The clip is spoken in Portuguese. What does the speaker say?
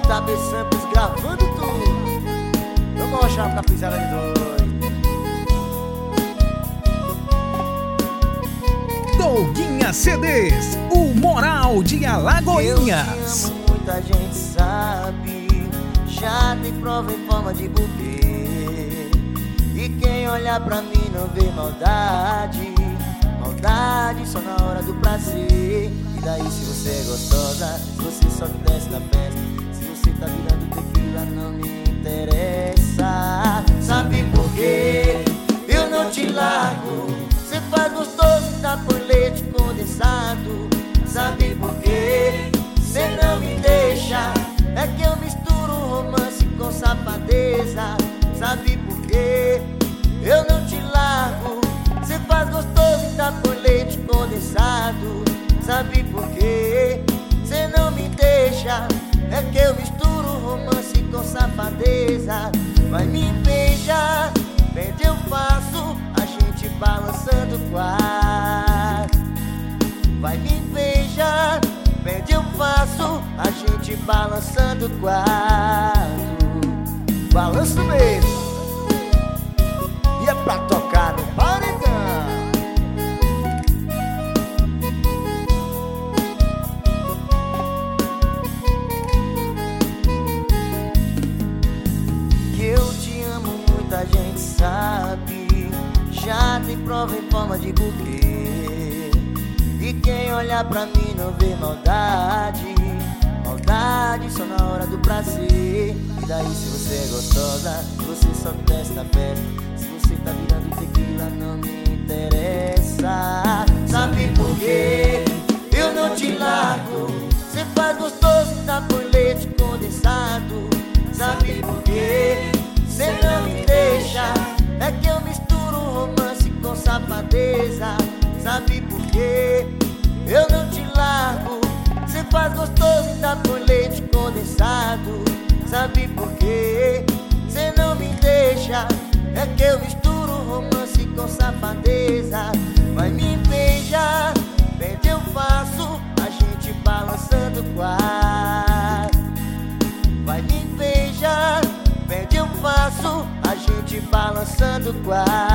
JB Samples gravando tudo. Vamos rochar com a pisada de dois. Doguinha CDs, o moral de Alagoinhas. Eu te amo, muita gente sabe. Já tem prova em forma de buquê. E quem olhar pra mim não vê maldade. Maldade só na hora do prazer. E daí se você é gostosa, se você só desce da festa, se você tá virando tequila não me interessa. Sabe por quê? Eu não te largo. Cê faz gostoso, dá por leite condensado. Sabe por quê? Cê não me deixa. É que eu misturo romance com safadeza. Sabe por quê? Eu não te largo. Cê faz gostoso e dá por leite condensado. Sabe por quê? Cê não me deixa. É que eu misturo romance com safadeza. Vai me beijar, pede eu faço, a gente balançando o quarto. Vai me beijar, pede eu faço, a gente balançando o quarto. Balanço mesmo. E é pra tocar no paredão. Que eu te amo, muita gente sabe. Já tem prova em forma de buquê. E quem olhar pra mim não vê maldade. Maldade só na hora do prazer. E daí se você é gostosa, se você só desce da festa, se você tá virando tequila não me interessa. Sabe por quê? Eu não te largo. Cê faz gostoso, dá por leite condensado. Sabe por quê? Cê não me deixa. É que eu misturo romance com safadeza. Sabe por quê? Eu não te largo. Cê faz gostoso e dá por leite condensado. Sabe por quê? Cê não me deixa. É que eu misturo romance com safadeza. Vai me beijar, pede eu faço, a gente balançando o quarto. Vai me beijar, pede eu faço, a gente balançando o quarto.